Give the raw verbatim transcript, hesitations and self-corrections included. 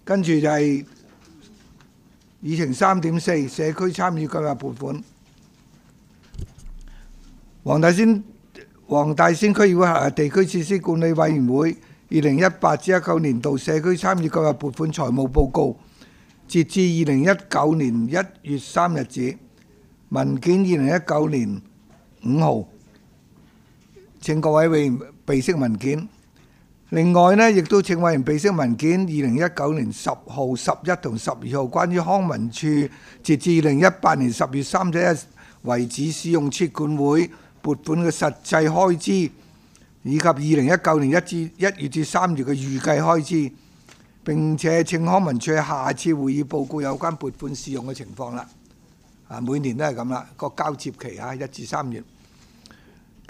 跟住就係議程三點四社區參與計劃撥款。黃大仙黃大仙區議會轄下地區設施管理委員會二零一八至一九年度社區參與計劃撥款財務報告，截至二零一九年一月三日止，文件二零一九年五號，請各位委員備悉文件。另外呢，亦都請委員備悉文件二零一九年十號、十一同十二號關於康文署截至二零一八年十月三十一日為止使用設管會撥款嘅實際開支，以及二零一九年一至一月至三月嘅預計開支。並且請康文署下次會議報告有關撥款使用嘅情況啦。啊，每年都係咁啦，個交接期啊，一至三月。